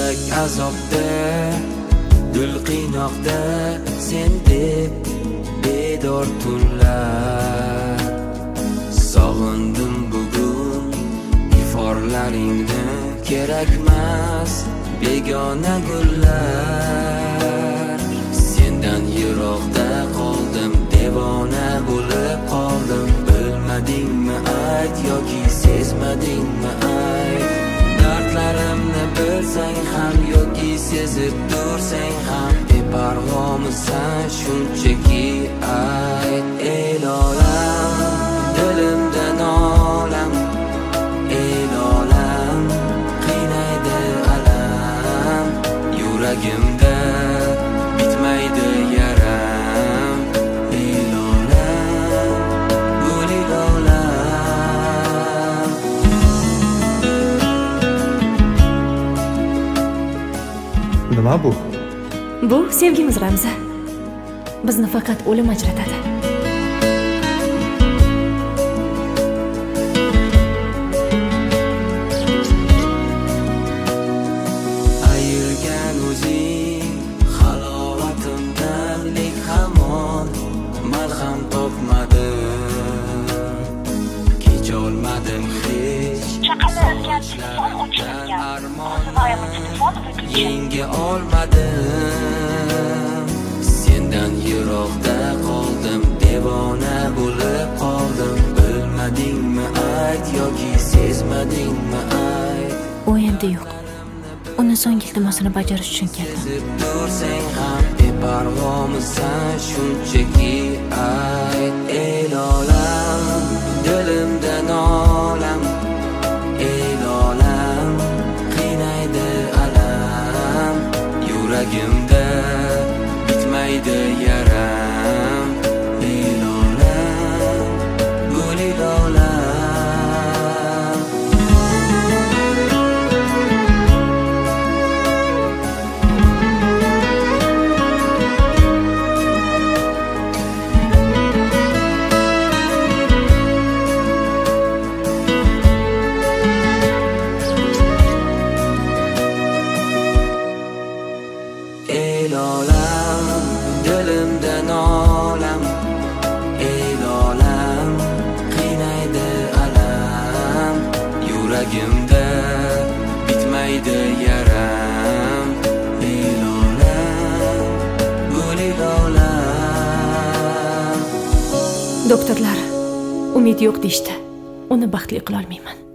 yurak azobda, dil qiynoqda, sen deb bedor tunlar. Sog'indim bugun iforlaringni, kerakmas begona gullar. Sendan yiroqda qoldim, devona bo'lib qoldim. Bilmadingmi ayt yoki sezmadingmi ayt. Dardlarimni bilsang ham yoki sezib tursang ham, beparvomisan shunchaki ayt. El olam, dilimdan olam, el olam, qiynaydi alam. Yuragimda bitmaydi yaram. El olam, gul el olam. Nima bu? Bu sevgimiz ramzi. Bizni faqat o'lim ajratadi. Ayirgan o'zing halovatimdan, lek hamon malham topmadim. Kecholmadim hech Chaqirayotgan telefon o'chirilgan. Armonim telefon yenga olmadim. Sendan yiroqda qoldim, devona bo'lib qoldim. Bilmadingmi ayt yoki sezmadingmi ayt. U endi yo'q. Uni so'nggi iltimosini bajarish uchun keldim. Sezib tursang ham, beparvomisan shunchaki ayt. El olam, dilimdan olam, el olam, qiynaydi alam. Yuragimda bitmaydi yaram. El olam, gul el olam. El olam, dilimdan olam, el olam, qiynaydi alam. Yuragimda bitmaydi yaram. El olam, gul el olam. Doktorlar umid yo'q deyishdi. Uni baxtli qila olmayman.